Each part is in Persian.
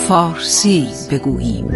فارسی بگوییم.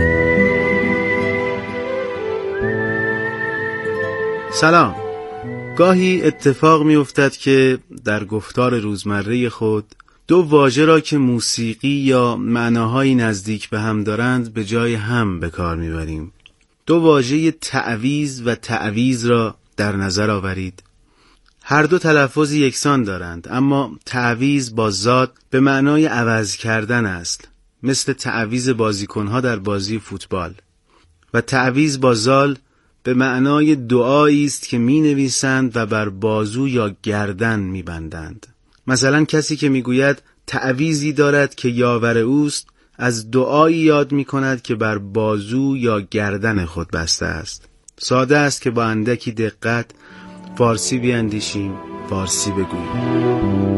سلام. گاهی اتفاق می افتد که در گفتار روزمره خود دو واژه را که موسیقی یا معناهایی نزدیک به هم دارند به جای هم به کار می بریم. دو واژه تعویض و تعویض را در نظر آورید. هر دو تلفظی یکسان دارند، اما تعویض با ذات به معنای عوض کردن است، مثل تعویض بازیکنها در بازی فوتبال، و تعویض با ذال به معنای دعایی است که می نویسند و بر بازو یا گردن می بندند. مثلا کسی که می گوید تعویضی دارد که یاور اوست، از دعایی یاد می کند که بر بازو یا گردن خود بسته است. ساده است که با اندکی دقت فارسی بیاندیشیم، فارسی بگوییم.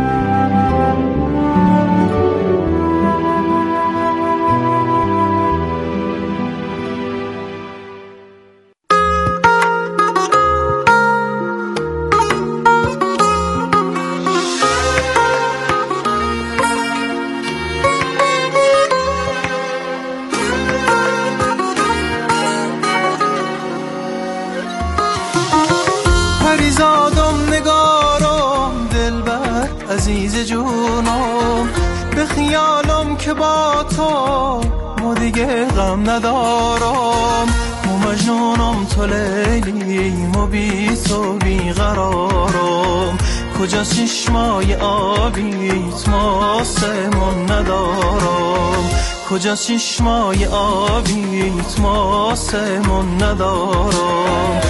پریزادم نگارم دلبر عزیز جونم، به خیالم که با تو ما دیگه غم ندارم. مو مجنونم تو لیلیم و بی تو بی قرارم، کجا چشمای آبیت ما سمون ندارم، کجا چشمای آبیت ما سمون ندارم.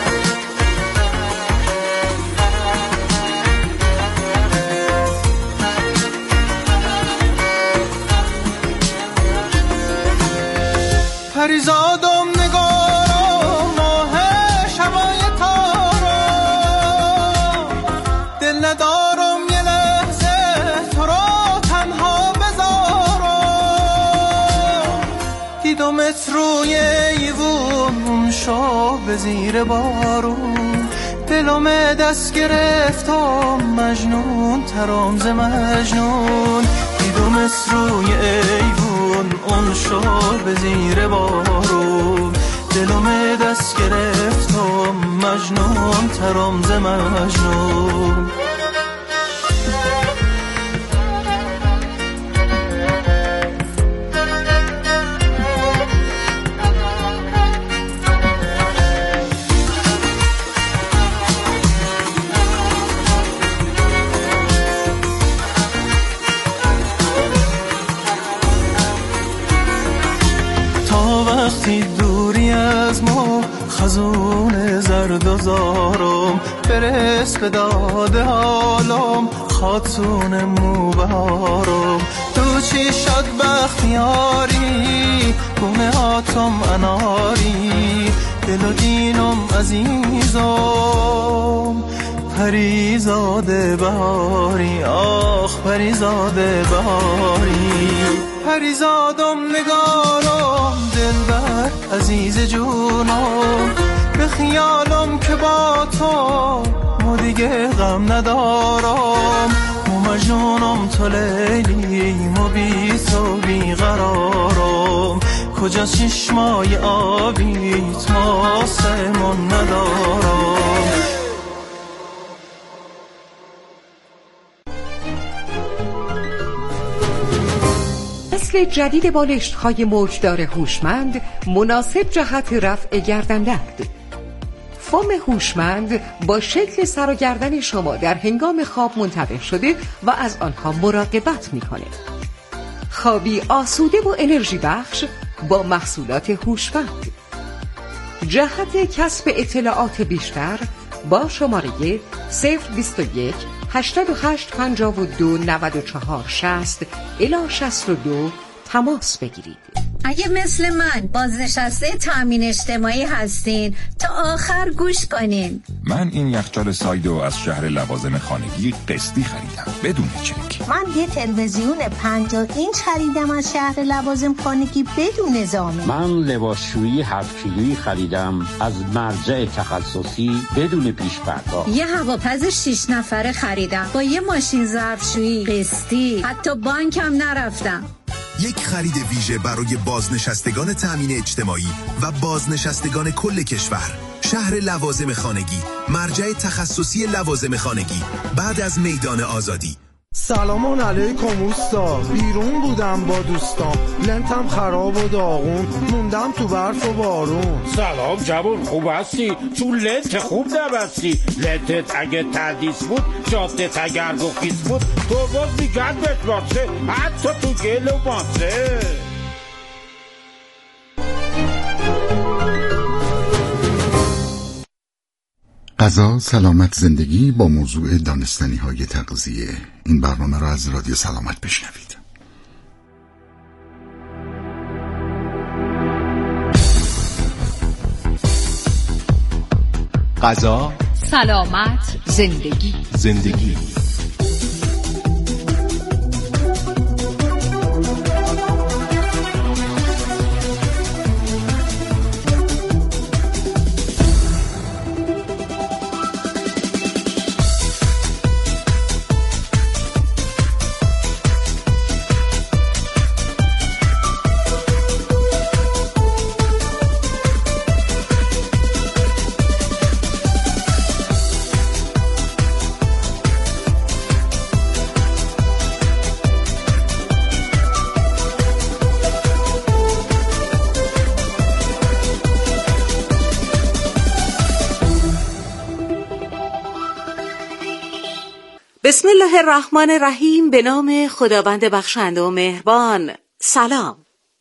پریزادم نگارم ماه شبای تارم، دل ندارم یه لحظه تو را تنها بذارم. دیدمت روی ایوون شو به زیر بارون، دلم دست گرفتم مجنون ترام ز مجنون. دیدمت روی ایوون اون شو به زیر بارون، دلم دست گرفتم مجنون ترام ز مجنون. وقتی دوری از ما خزون زرد و زارم، برس به داده حالم خاتون موبهارم. تو چی شد بختیاری گونه هاتم اناری، دل و دینم عزیزم پریزاده بهاری، آخ پریزاده بهاری. پریزادم نگارم دلبر عزیز جونم، به خیالم که با تو ما دیگه غم ندارم. مو مجنونم تو لیلیم و بی تو بی قرارم، کجا چشمای آبیت ما سمون ندارم. نسل جدید بالشت‌های موجدار هوشمند مناسب جهت رفع گردن‌درد. فوم هوشمند با شکل سر و گردن شما در هنگام خواب منتبه شده و از آنها مراقبت می‌کنه. خوابی آسوده و انرژی بخش با محصولات هوشمند. جهت کسب اطلاعات بیشتر با شماره 021 88 52 94 60 الی 62 تماس بگیرید. اگه مثل من بازنشسته تامین اجتماعی هستین تا آخر گوش کنین. من این یخچال سایدو از شهر لوازم خانگی قسطی خریدم بدون چک. من یه تلویزیون 50 اینچ خریدم از شهر لوازم خانگی بدون ضامن. من لباسشویی 7 کیلویی خریدم از مرجع تخصصی بدون پیش پرداخت. یه هواپز 6 نفره خریدم با یه ماشین ظرفشویی قسطی، حتی بانکم نرفتم. یک خرید ویژه برای بازنشستگان تأمین اجتماعی و بازنشستگان کل کشور. شهر لوازم خانگی، مرجع تخصصی لوازم خانگی، بعد از میدان آزادی. سلام علیکم اوستا، بیرون بودم با دوستام، لنتم خراب و داغون، موندم تو برف و بارون. سلام جوون، خوب هستی؟ چون لنت خوب نبستی. لنتت اگه تردیس بود، جادت اگر گخیز بود، تو باز میگن بهت باشه، حتی تو گل و ماسه. غذا، سلامت، زندگی با موضوع دانستنی‌های تغذیه. این برنامه را از رادیو سلامت بشنوید. غذا، سلامت، زندگی. بسم الله الرحمن الرحیم. به نام خداوند بخشنده و مهربان. سلام.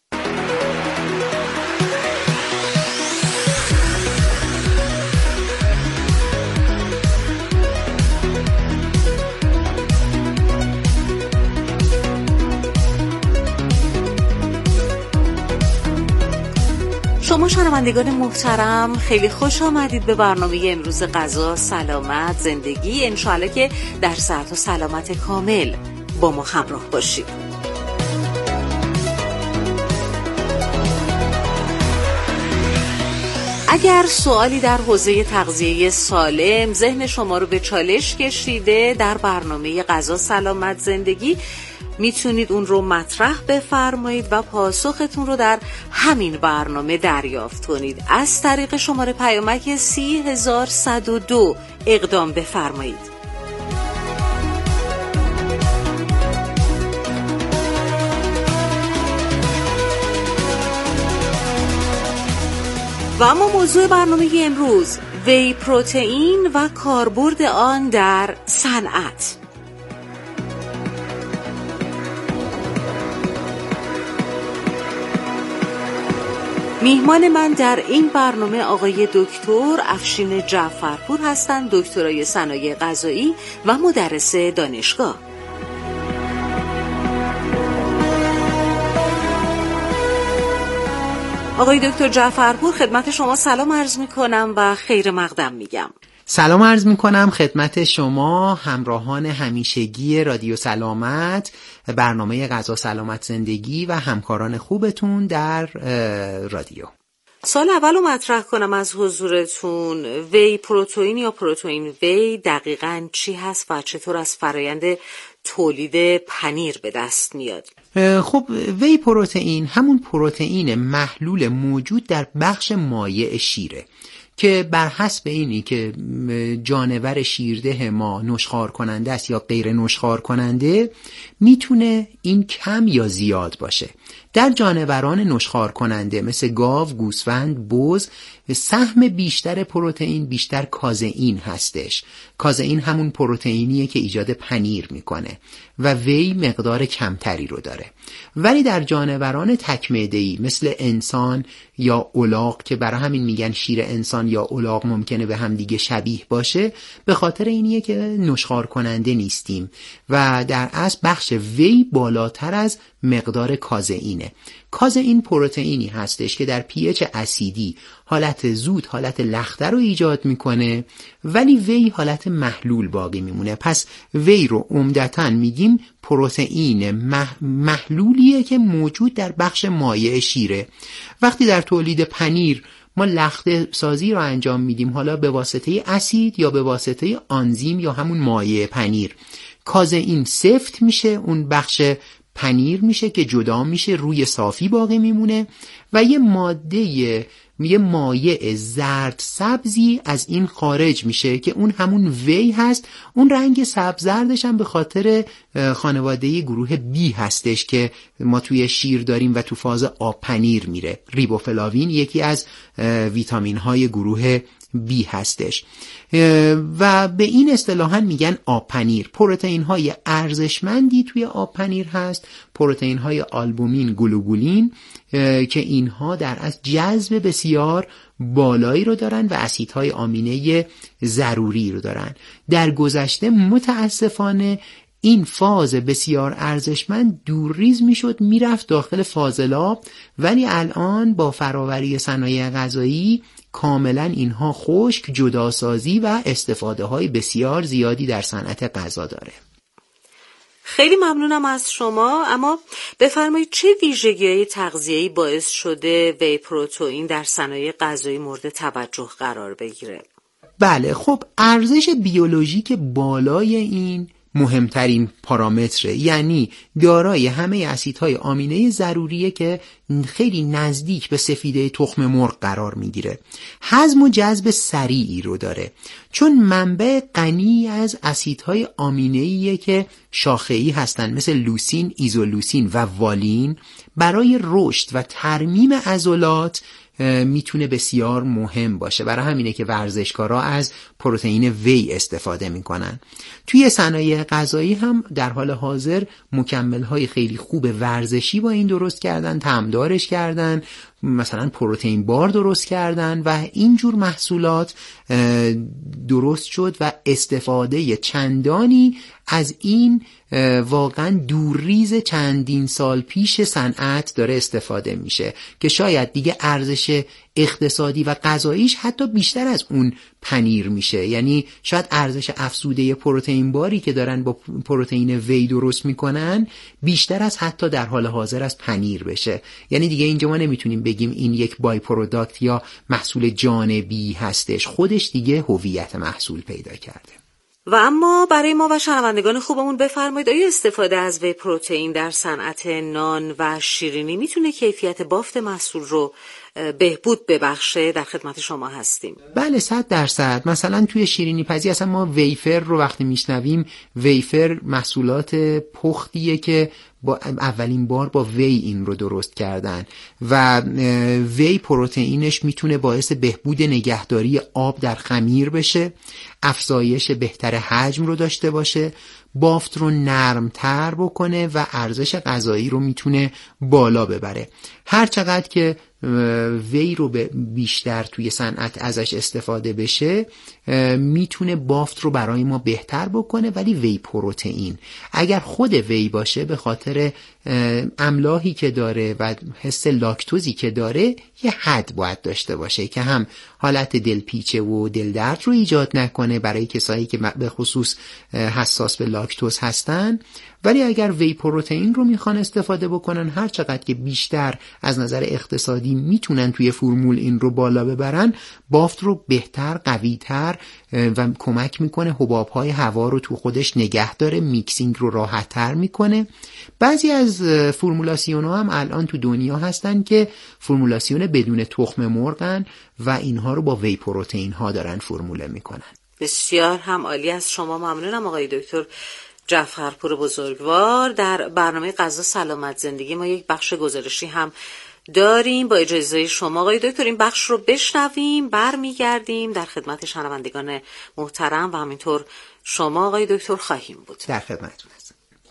شما شنوندگان محترم، خیلی خوش آمدید به برنامه امروز غذا، سلامت، زندگی. انشاءالله که در صحت و سلامت کامل با ما همراه باشید. اگر سوالی در حوزه تغذیه سالم ذهن شما رو به چالش کشیده، در برنامه غذا، سلامت، زندگی میتونید اون رو مطرح بفرمایید و پاسختون رو در همین برنامه دریافت کنید. از طریق شماره پیامک 30102 اقدام بفرمایید. و اما موضوع برنامه امروز، وی پروتئین و کاربرد آن در صنعت. میهمان من در این برنامه آقای دکتر افشین جعفرپور هستند، دکترای صنایع غذایی و مدرس دانشگاه. آقای دکتر جعفرپور، خدمت شما سلام عرض میکنم و خیر مقدم میگم. سلام عرض میکنم خدمت شما همراهان همیشگی رادیو سلامت، برنامه غذا، سلامت، زندگی و همکاران خوبتون در رادیو. سال اولو مطرح کنم از حضورتون، وی پروتئین یا پروتئین وی دقیقاً چی هست و چطور از فرایند تولید پنیر به دست میاد؟ خب، وی پروتئین همون پروتئین محلول موجود در بخش مایع شیره که بر حسب اینی که جانور شیرده ما نشخوار کننده است یا غیر نشخوار کننده، میتونه این کم یا زیاد باشه. در جانوران نشخوار کننده مثل گاو، گوسفند، بز، سهم بیشتر پروتئین بیشتر کازئین هستش. کازئین همون پروتئینیه که ایجاد پنیر میکنه و وی مقدار کمتری رو داره. ولی در جانوران تک‌معده‌ای مثل انسان یا الاغ که برای همین میگن شیر انسان یا الاغ ممکنه به هم دیگه شبیه باشه، به خاطر اینیه که نشخوار کننده نیستیم و در اصل بخش وی بالاتر از مقدار کازئینه. کازئین پروتئینی هستش که در pH اسیدی حالت زود، حالت لخته رو ایجاد میکنه، ولی وی حالت محلول باقی میمونه. پس وی رو عمدتاً میگیم پروتئین محلولیه که موجود در بخش مایع شیره. وقتی در تولید پنیر ما لخته سازی رو انجام میدیم، حالا به واسطه اسید یا به واسطه آنزیم یا همون مایع پنیر، کازئین سفت میشه، اون بخش پنیر میشه که جدا میشه، روی صافی باقی میمونه و یه مایع زرد سبزی از این خارج میشه که اون همون وی هست. اون رنگ سبز زردش هم به خاطر خانواده گروه بی هستش که ما توی شیر داریم و تو فاز آب پنیر میره. ریبوفلاوین یکی از ویتامین های گروه بی هستش و به این اصطلاحاً میگن آب پنیر. پروتئین های ارزشمندی توی آب پنیر هست، پروتئین های آلبومین، گلوبولین، که اینها در از جذب بسیار بالایی رو دارن و اسیدهای آمینه ضروری رو دارن. در گذشته متاسفانه این فاز بسیار ارزشمند دورریز میشد، میرفت داخل فاضلاب، ولی الان با فراوری صنایع غذایی کاملا اینها خشک، جداسازی و استفاده های بسیار زیادی در صنعت غذا داره. خیلی ممنونم از شما. اما بفرمایید چه ویژگی‌های تغذیه‌ای باعث شده وی پروتئین در صنایع غذایی مورد توجه قرار بگیره؟ بله، خب ارزش بیولوژیک بالای این مهمترین پارامتره، یعنی دارای همه اسیدهای آمینه ضروریه که خیلی نزدیک به سفیده تخم مرغ قرار میگیره. هضم و جذب سریعی رو داره چون منبع غنی از اسیدهای آمینه‌ایه که شاخه‌ای هستن مثل لوسین، ایزولوسین و والین. برای رشد و ترمیم عضلات میتونه بسیار مهم باشه. برای همینه که ورزشکارا از پروتئین وی استفاده میکنن. توی صنایع غذایی هم در حال حاضر مکمل‌های خیلی خوب ورزشی با این درست کردن، طعمدارش کردن، مثلا پروتئین بار درست کردن و اینجور محصولات درست شد و استفاده چندانی از این واقعا دورریز چندین سال پیش صنعت داره استفاده میشه که شاید دیگه ارزش اقتصادی و غذاییش حتی بیشتر از اون پنیر میشه. یعنی شاید ارزش افزوده پروتئین باری که دارن با پروتئین وی درست میکنن بیشتر از حتی در حال حاضر از پنیر بشه. یعنی دیگه اینجا ما نمیتونیم بگیم این یک بای پروداکت یا محصول جانبی هستش، خودش دیگه هویت محصول پیدا کرده. و اما برای ما و شنوندگان خوبمون بفرمایید آیا استفاده از وی پروتئین در صنعت نان و شیرینی میتونه کیفیت بافت محصول رو بهبود ببخشه؟ در خدمت شما هستیم. بله 100%. مثلا توی شیرینی پزی اصلا ما ویفر رو وقتی میشنویم، ویفر محصولات پختیه که با اولین بار با وی این رو درست کردن و وی پروتئینش میتونه باعث بهبود نگهداری آب در خمیر بشه، افزایش بهتر حجم رو داشته باشه، بافت رو نرمتر بکنه و ارزش غذایی رو میتونه بالا ببره. هر چقدر که وی رو بیشتر توی صنعت ازش استفاده بشه میتونه بافت رو برای ما بهتر بکنه. ولی وی پروتئین اگر خود وی باشه به خاطر املاحی که داره و حس لاکتوزی که داره یه حد باید داشته باشه که هم حالت دلپیچه و دلدرد رو ایجاد نکنه برای کسایی که به خصوص حساس به لاکتوز هستن. ولی اگر وی پروتئین رو میخوان استفاده بکنن هر چقدر که بیشتر از نظر اقتصادی میتونن توی فرمول این رو بالا ببرن، بافت رو بهتر، قوی‌تر و کمک میکنه حباب‌های هوا رو تو خودش نگه داره، میکسینگ رو راحت‌تر میکنه. بعضی از فرمولاسیون‌ها هم الان تو دنیا هستن که فرمولاسیون بدون تخم مرغن و اینها رو با وی پروتئین ها دارن فرموله میکنن. بسیار هم عالی. از شما ممنونم آقای دکتر جعفرپور بزرگوار. در برنامه غذا سلامت زندگی ما یک بخش گزارشی هم داریم. با اجازه شما آقای دکتر این بخش رو بشنویم، برمیگردیم در خدمت شنوندگان محترم و همینطور شما آقای دکتر خواهیم بود. در خدمتتون هستم.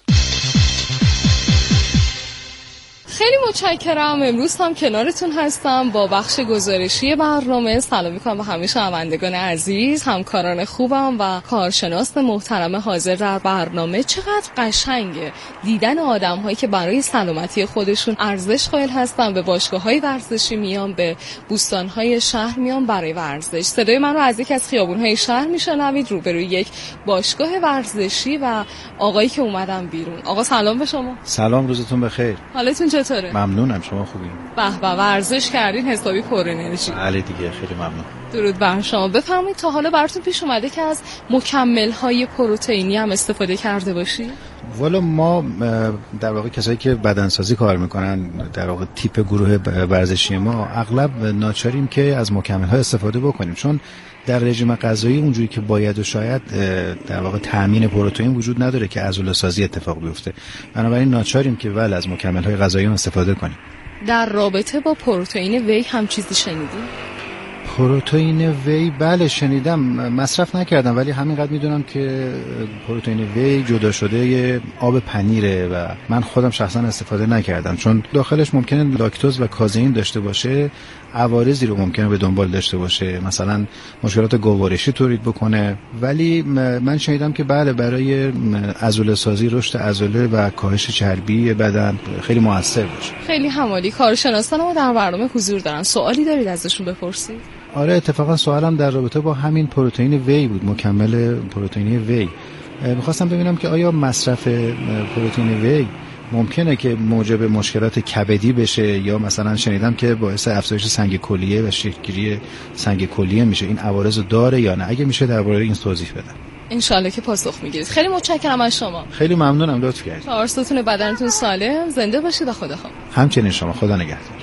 خیلی متشکرم. امروز هم کنارتون هستم با بخش گزارشی برنامه. سلام میکنم به همه شنوندگان عزیز، همکاران خوبم و کارشناس محترم حاضر در برنامه. چقدر قشنگه دیدن آدم‌هایی که برای سلامتی خودشون ارزش قائل هستن، به باشگاه‌های ورزشی میان، به بوستان‌های شهر میان برای ورزش. صدای من رو از یک از خیابون‌های شهر میشنوید روبروی یک باشگاه ورزشی و آقایی که اومدن بیرون. آقا سلام به شما. سلام، روزتون بخیر. حالتون چطوره؟ ممنونم، شما خوبین؟ به به، ورزش کردین حسابی پر انرژی. بله دیگه، خیلی ممنون. درود بر شما. بفرمایید تا حالا براتون پیش اومده که از مکمل‌های پروتئینی هم استفاده کرده باشی؟ والا ما در واقع کسایی که بدنسازی کار میکنن، در واقع تیپ گروه ورزشی ما، اغلب ناچاریم که از مکمل‌ها استفاده بکنیم، چون در رژیم غذایی اونجوری که باید و شاید در واقع تامین پروتئین وجود نداره که عضله‌سازی اتفاق بیفته. بنابراین ناچاریم که از مکمل‌های غذایی استفاده کنیم. در رابطه با پروتئین وی هم چیزی شنیدی؟ پروتئین وی بله شنیدم، مصرف نکردم، ولی همینقدر میدونم که پروتئین وی جدا شده یه آب پنیره و من خودم شخصا استفاده نکردم، چون داخلش ممکنه لاکتوز و کازئین داشته باشه، عوارضی رو ممکنه به دنبال داشته باشه، مثلا مشکلات گوارشی تولید بکنه. ولی من شنیدم که بله برای عضله سازی، رشد عضله و کاهش چربی بدن خیلی موثر باشه. خیلی همالی. کارشناسان ما در برنامه حضور دارن، سوالی دارید ازشون بپرسید؟ آره اتفاقا سوالم در رابطه با همین پروتئین وی بود، مکمل پروتئینی وی. میخواستم ببینم که آیا مصرف پروتئین وی ممکنه که موجب مشکلات کبدی بشه، یا مثلا شنیدم که باعث افزایش سنگ کلیه و شکل‌گیری سنگ کلیه میشه، این عوارض داره یا نه؟ اگه میشه درباره این توضیح بدن. انشالله که پاسخ میگیرید. خیلی متشکرم از شما. خیلی ممنونم، لطف کردید. آرزوتون بدنتون سالم، زنده باشید و خدا خواهد. همچنین شما، خدا نگهدار.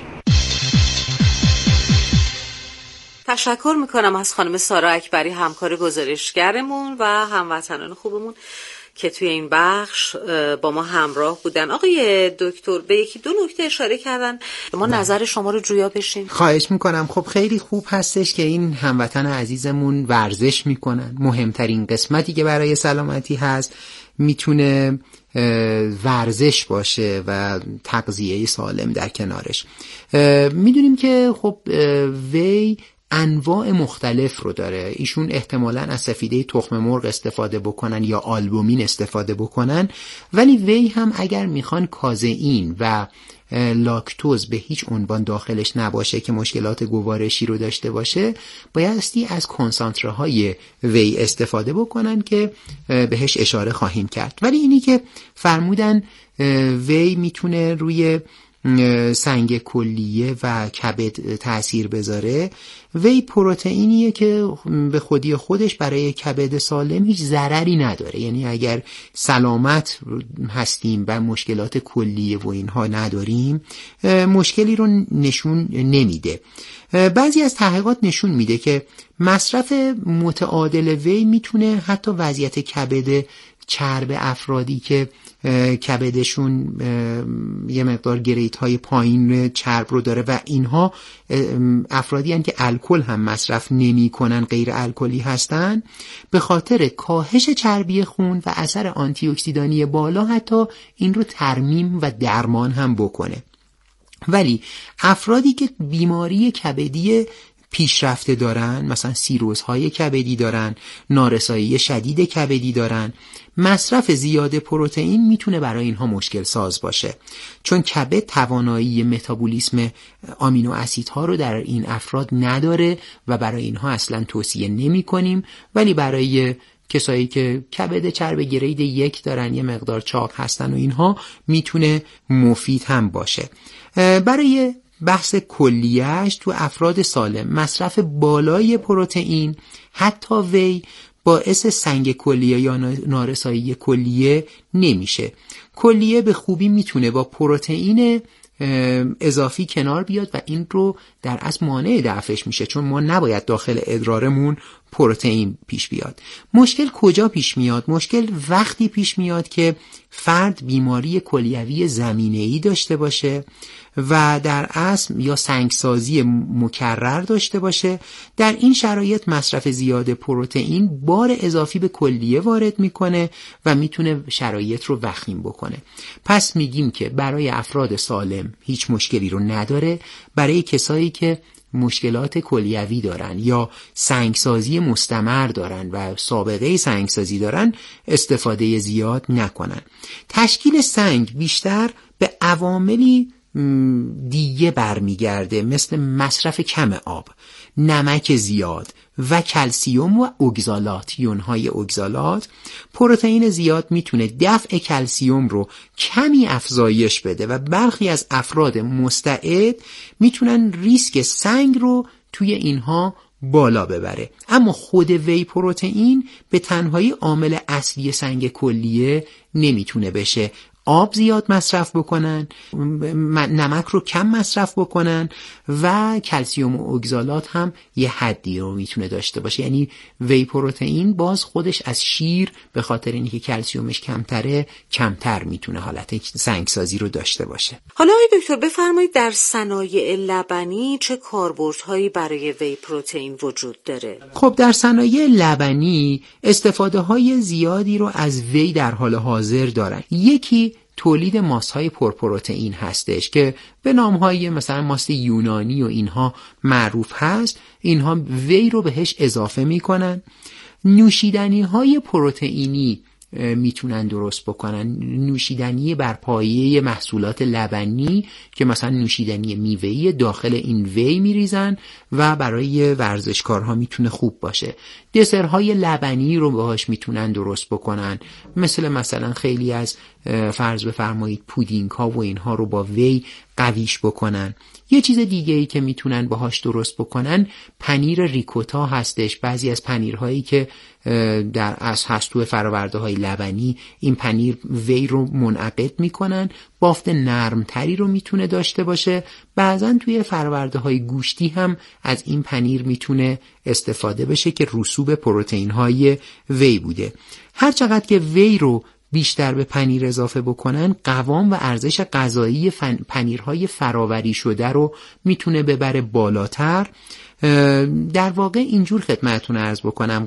تشکر میکنم از خانم سارا اکبری، همکار گزارشگرمون و هموطنان خوبمون که توی این بخش با ما همراه بودن. آقای دکتر به یکی دو نکته اشاره کردن، ما نظر شما رو جویا بشیم. خواهش میکنم. خب خیلی خوب هستش که این هموطن عزیزمون ورزش میکنن. مهمترین قسمتی که برای سلامتی هست میتونه ورزش باشه و تغذیه سالم در کنارش. میدونیم که خب وی انواع مختلف رو داره. ایشون احتمالاً از سفیده تخم مرغ استفاده بکنن یا آلبومین استفاده بکنن، ولی وی هم اگر میخوان کازئین و لاکتوز به هیچ عنوان داخلش نباشه که مشکلات گوارشی رو داشته باشه، بایستی از کنسانتره های وی استفاده بکنن که بهش اشاره خواهیم کرد. ولی اینی که فرمودن وی میتونه روی سنگ کلیه و کبد تأثیر بذاره، وی پروتئینیه که به خودی خودش برای کبد سالم هیچ ضرری نداره. یعنی اگر سلامت هستیم و مشکلات کلیه و اینها نداریم، مشکلی رو نشون نمیده. بعضی از تحقیقات نشون میده که مصرف متعادل وی میتونه حتی وضعیت کبد چرب افرادی که کبدشون یه مقدار گریت های پایین چرب رو داره و اینها افرادی هستند که الکل هم مصرف نمی کنن، غیر الکلی هستن، به خاطر کاهش چربی خون و اثر آنتی اکسیدانی بالا حتی این رو ترمیم و درمان هم بکنه. ولی افرادی که بیماری کبدی پیشرفته دارن، مثلا سیروزهای کبدی دارن، نارسایی شدید کبدی دارن، مصرف زیاد پروتئین میتونه برای اینها مشکل ساز باشه، چون کبد توانایی متابولیسم آمینو اسیدها رو در این افراد نداره و برای اینها اصلا توصیه نمی کنیم. ولی برای کسایی که کبد چرب گرید 1 دارن، یه مقدار چاق هستن و اینها، میتونه مفید هم باشه. برای بحث کلیهش تو افراد سالم مصرف بالای پروتئین، حتی وی، باعث سنگ کلیه یا نارسایی کلیه نمیشه. کلیه به خوبی میتونه با پروتئین اضافی کنار بیاد و این رو در اصل مانع دفعش میشه، چون ما نباید داخل ادرارمون پروتئین پیش بیاد. مشکل کجا پیش میاد؟ مشکل وقتی پیش میاد که فرد بیماری کلیوی زمینه‌ای داشته باشه و در اصل یا سنگسازی مکرر داشته باشه. در این شرایط مصرف زیاد پروتئین بار اضافی به کلیه وارد میکنه و میتونه شرایط رو وخیم بکنه. پس میگیم که برای افراد سالم هیچ مشکلی رو نداره. برای کسایی که مشکلات کلیوی دارن یا سنگسازی مستمر دارن و سابقه سنگسازی دارن، استفاده زیاد نکنن. تشکیل سنگ بیشتر به عواملی دیگه برمیگرده، مثل مصرف کم آب، نمک زیاد و کلسیوم و اگزالات، یونهای اگزالات. پروتئین زیاد میتونه دفع کلسیوم رو کمی افزایش بده و برخی از افراد مستعد میتونن ریسک سنگ رو توی اینها بالا ببره. اما خود وی پروتئین به تنهایی عامل اصلی سنگ کلیه نمیتونه بشه. آب زیاد مصرف بکنن، نمک رو کم مصرف بکنن و کلسیم و اگزالات هم یه حدی رو میتونه داشته باشه. یعنی وی پروتئین باز خودش از شیر به خاطر اینکه کلسیومش کمتره کمتر میتونه حالت سنگسازی رو داشته باشه. حالا آقای دکتر بفرمایید در صنایع لبنی چه کاربردهایی برای وی پروتئین وجود داره؟ خب در صنایع لبنی استفاده های زیادی رو از وی در حال حاضر دارن. یکی تولید ماست‌های پرپروتئین هستش که به نام‌های مثلا ماست یونانی و اینها معروف هست. اینها وی رو بهش اضافه می‌کنن. نوشیدنی‌های پروتئینی میتونن درست بکنن، نوشیدنی بر پایه محصولات لبنی که مثلا نوشیدنی میوه‌ای داخل این وی میریزن و برای ورزشکارها میتونه خوب باشه. دسرهای لبنی رو باهاش میتونن درست بکنن، مثلا خیلی از فرض بفرمایید پودینگ ها و اینها رو با وی قویش بکنن. یه چیز دیگه ای که میتونن باهاش درست بکنن پنیر ریکوتا هستش. بعضی از پنیرهایی که از هست توی فرآورده های لبنی این پنیر وی رو منعقد میکنن، بافت نرمتری رو میتونه داشته باشه. بعضن توی فرآورده های گوشتی هم از این پنیر میتونه استفاده بشه که رسوب پروتئین های وی بوده. هر چقدر که وی رو بیشتر به پنیر اضافه بکنن قوام و ارزش غذایی پنیرهای فراوری شده رو میتونه ببره بالاتر. در واقع اینجور خدمتتون عرض بکنم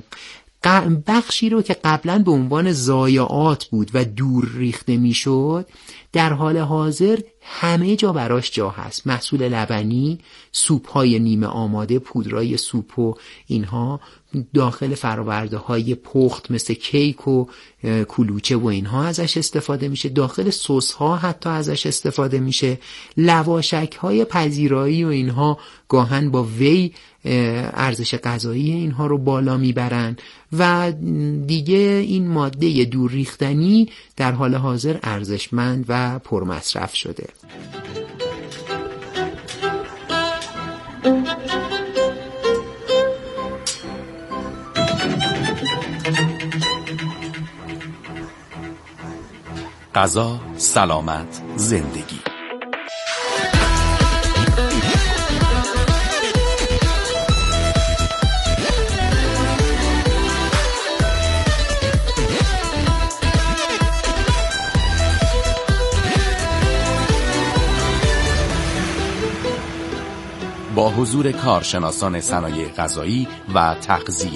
بخشی رو که قبلا به عنوان ضایعات بود و دور ریخته میشد در حال حاضر همه جا براش جا هست. محصول لبنی، سوپ‌های نیمه آماده، پودرای سوپ و اینها داخل فرآورده های پخت مثل کیک و کلوچه و اینها ازش استفاده میشه. داخل سس ها حتی ازش استفاده میشه. لواشک های پذیرایی و اینها گاهن با وی ارزش غذایی اینها رو بالا میبرن و دیگه این ماده دور ریختنی در حال حاضر ارزشمند و پرمصرف شده. غذا، سلامت، زندگی. با حضور کارشناسان صنایع غذایی و تغذیه.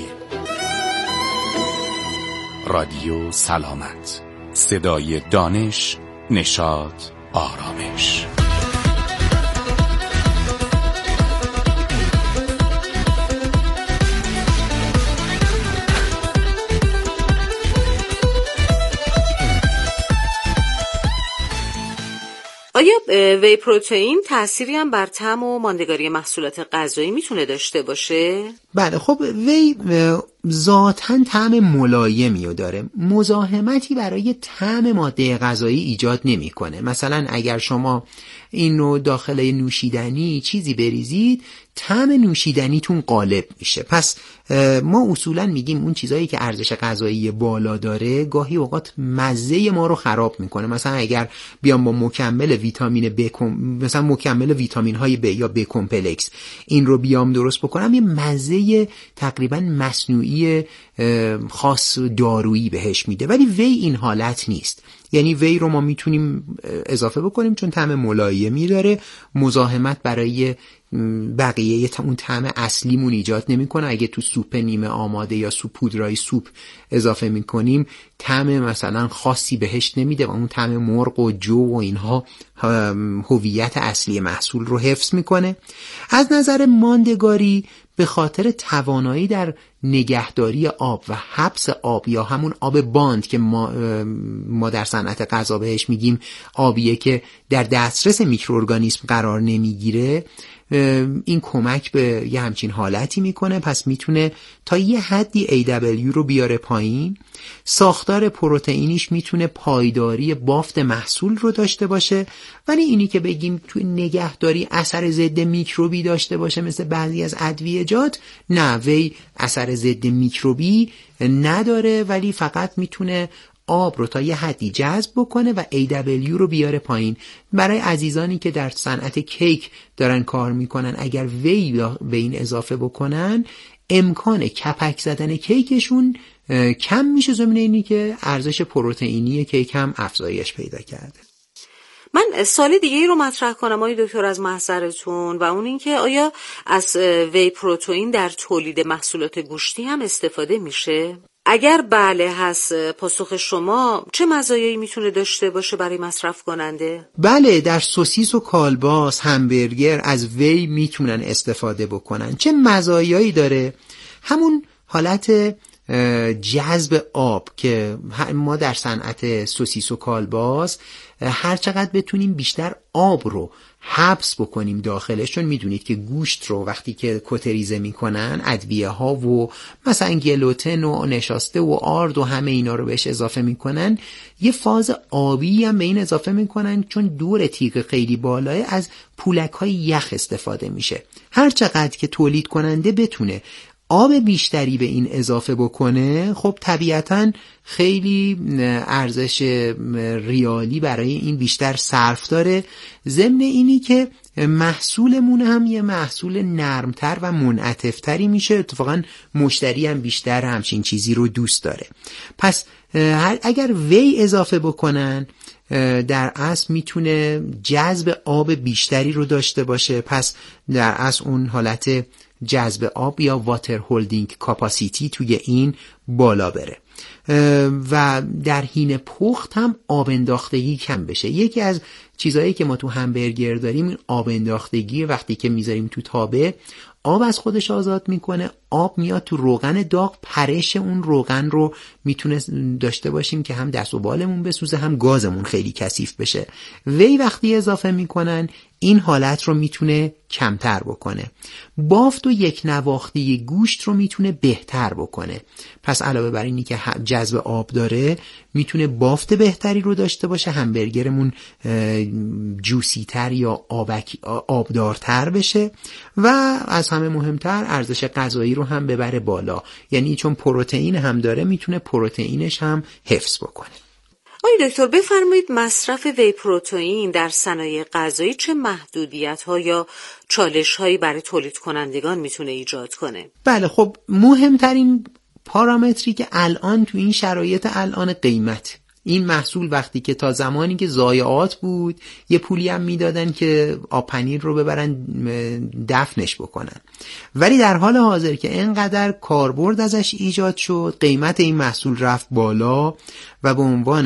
رادیو سلامت، صدای دانش، نشاط، آرامش. آیا وی پروتئین تأثیری هم بر طعم و ماندگاری محصولات غذایی میتونه داشته باشه؟ بله، خب وی ذاتاً طعم ملایمی رو داره، مزاحمتی برای طعم ماده غذایی ایجاد نمیکنه. مثلا اگر شما اینو داخل نوشیدنی چیزی بریزید طعم نوشیدنیتون غالب میشه. پس ما اصولا میگیم اون چیزایی که ارزش غذایی بالا داره گاهی اوقات مزه ما رو خراب میکنه. مثلا اگر بیام با مکمل ویتامین ب، مثلا مکمل ویتامین های ب یا ب کمپلکس این رو بیام درست بکنم، یه مزه تقریبا مصنوعی خاص دارویی بهش میده، ولی وی این حالت نیست. یعنی وی رو ما میتونیم اضافه بکنیم چون طعم ملایمی داره، مزاحمت برای بقیه اون طعم اصلیمون ایجاد نمیکنه. اگه تو سوپ نیمه آماده یا سوپ پودرای سوپ اضافه میکنیم طعم مثلا خاصی بهش نمیده و اون طعم مرغ و جو و اینها هویت اصلی محصول رو حفظ میکنه. از نظر ماندگاری به خاطر توانایی در نگهداری آب و حبس آب یا همون آب باند که ما در صنعت غذا بهش میگیم آبیه که در دسترس میکروارگانیسم قرار نمیگیره، این کمک به یه همچین حالتی میکنه، پس میتونه تا یه حدی AW رو بیاره پایین. ساختار پروتئینیش میتونه پایداری بافت محصول رو داشته باشه، ولی اینی که بگیم توی نگهداری اثر ضد میکروبی داشته باشه مثل بعضی از ادویه‌جات، نه، وی اثر ضد میکروبی نداره، ولی فقط میتونه آب رو تا یه حدی جذب بکنه و AW رو بیاره پایین. برای عزیزانی که در صنعت کیک دارن کار میکنن، اگر وی به این اضافه بکنن امکان کپک زدن کیکشون کم میشه، ضمن اینی که ارزش پروتئینی کیک هم افزایش پیدا کرده. من سوال دیگه ای رو مطرح کنم آقای دکتر از محضرتون، و اون این که آیا از وی پروتئین در تولید محصولات گوشتی هم استفاده میشه؟ اگر بله هست، پاسخ شما چه مزایایی میتونه داشته باشه برای مصرف کننده؟ بله، در سوسیس و کالباس، همبرگر از وی میتونن استفاده بکنن. چه مزایایی داره؟ همون حالت جذب آب که ما در صنعت سوسیس و کالباس هر چقدر بتونیم بیشتر آب رو حبس بکنیم داخلش، چون میدونید که گوشت رو وقتی که کتریزه میکنن ادویه ها و مثلا گلوتن و نشاسته و آرد و همه اینا رو بهش اضافه میکنن، یه فاز آبی هم به این اضافه میکنن، چون دور تیغ خیلی بالای از پولک های یخ استفاده میشه. هر چقدر که تولید کننده بتونه آب بیشتری به این اضافه بکنه، خب طبیعتاً خیلی ارزش ریالی برای این بیشتر صرف داره، ضمن اینی که محصولمون هم یه محصول نرمتر و منعطف‌تری میشه. اتفاقاً مشتری هم بیشتر همچین چیزی رو دوست داره. پس اگر وی اضافه بکنن در اصل میتونه جذب آب بیشتری رو داشته باشه، پس در اصل اون حالت جذب آب یا واتر هولدینگ کاپاسیتی توی این بالا بره و در حین پخت هم آب انداختگی کم بشه. یکی از چیزهایی که ما تو همبرگر داریم این آب انداختگی، وقتی که میذاریم تو تابه آب از خودش آزاد میکنه، آب میاد تو روغن داغ، پرش اون روغن رو میتونه داشته باشیم که هم دست و بالمون بسوزه هم گازمون خیلی کثیف بشه. وی وقتی اضافه میکنن این حالت رو میتونه کمتر بکنه. بافت و یک نواختی گوشت رو میتونه بهتر بکنه. پس علاوه بر اینی که جذب آب داره میتونه بافت بهتری رو داشته باشه، همبرگرمون جوسی تر یا آبدارتر بشه و از همه مهمتر ارزش غذایی رو هم ببره بالا. یعنی چون پروتئین هم داره میتونه پروتئینش هم حفظ بکنه. آقای دکتر بفرمایید مصرف وی پروتئین در صنایع غذایی چه محدودیت‌ها یا چالش‌هایی برای تولید کنندگان میتونه ایجاد کنه؟ بله، خب مهمترین پارامتری که الان تو این شرایط الان قیمت. این محصول وقتی که تا زمانی که ضایعات بود یه پولی هم میدادن که آب پنیر رو ببرن دفنش بکنن، ولی در حال حاضر که اینقدر کاربرد ازش ایجاد شد قیمت این محصول رفت بالا و به عنوان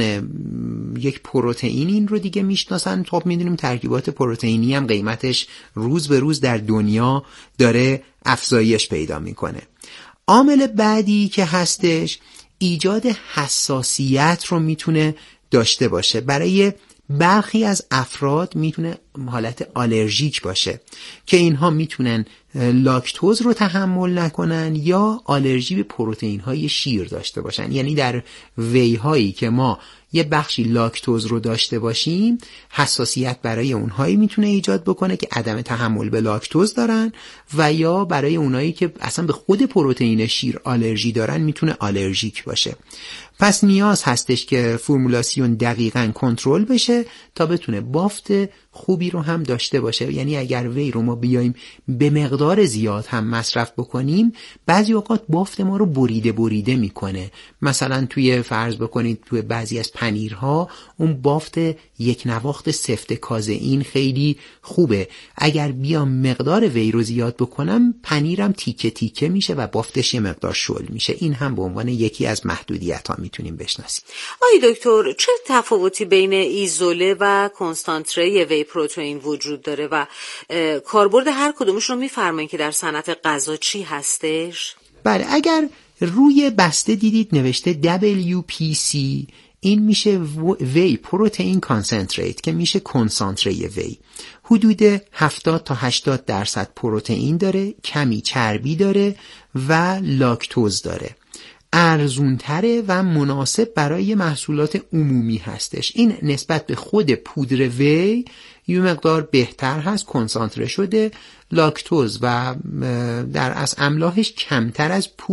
یک پروتئین این رو دیگه میشناسن. خب میدونیم ترکیبات پروتئینی هم قیمتش روز به روز در دنیا داره افزایش پیدا میکنه. عامل بعدی که هستش ایجاد حساسیت رو میتونه داشته باشه. برای برخی از افراد میتونه حالت آلرژیک باشه که اینها میتونن لاکتوز رو تحمل نکنن یا آلرژی به پروتئین های شیر داشته باشن. یعنی در وی هایی که ما یه بخشی لاکتوز رو داشته باشیم حساسیت برای اونهایی میتونه ایجاد بکنه که عدم تحمل به لاکتوز دارن و یا برای اونایی که اصلا به خود پروتئین شیر آلرژی دارن میتونه آلرژیک باشه. پس نیاز هستش که فرمولاسیون دقیقاً کنترل بشه تا بتونه بافت خوبی رو هم داشته باشه. یعنی اگر وی رو ما بیایم به مقدار زیاد هم مصرف بکنیم بعضی اوقات بافت ما رو بریده میکنه. مثلا توی فرض بکنید توی بعضی از پنیرها اون بافت یک نواخت سفت کازئین خیلی خوبه، اگر بیام مقدار وی رو زیاد بکنم پنیرم تیکه تیکه میشه و بافتش یه مقدار شل میشه. این هم به عنوان یکی از محدودیت ها میتونیم بشناسیم. آقای دکتر چه تفاوتی بین ایزوله و کنسانتره وی پروتئین وجود داره و کاربرد هر کدومش رو میفرمایید که در صنعت غذا چی هستش؟ بله، اگر روی بسته دیدید نوشته WPC، این میشه وی پروتئین کانسنتریت که میشه کنسانتره وی. حدود 70 تا 80% پروتئین داره، کمی چربی داره و لاکتوز داره. ارزونتره و مناسب برای محصولات عمومی هستش. این نسبت به خود پودر وی یه مقدار بهتر هست، کنسانتره شده، لاکتوز و در از املاحش کمتر از